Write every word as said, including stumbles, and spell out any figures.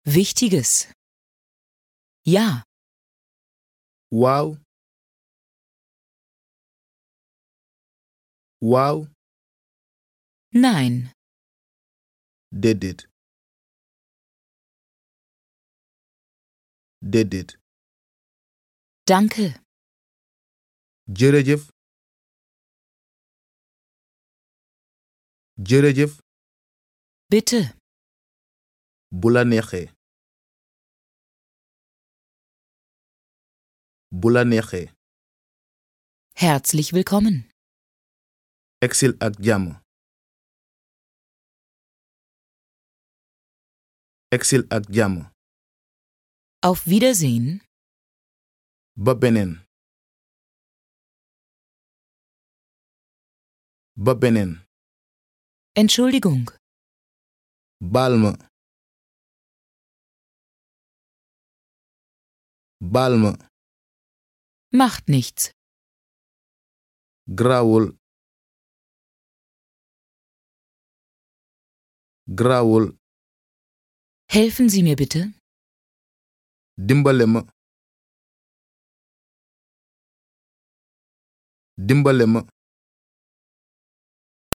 Wichtiges. Ja. Waaw. Waaw. Nein. Déedéet. Déedéet. Danke. Jërëjëf. Jërëjëf. Bitte. Bu la neexee. Bu la neexee. Herzlich willkommen. Eksil ak jàmm. Eksil ak jàmm. Auf Wiedersehen. Ba beneen. Ba beneen. Entschuldigung. Baal ma. Baal ma. Macht nichts. Grawul. Grawul. Helfen Sie mir bitte. Dimbale ma. Dimbale ma.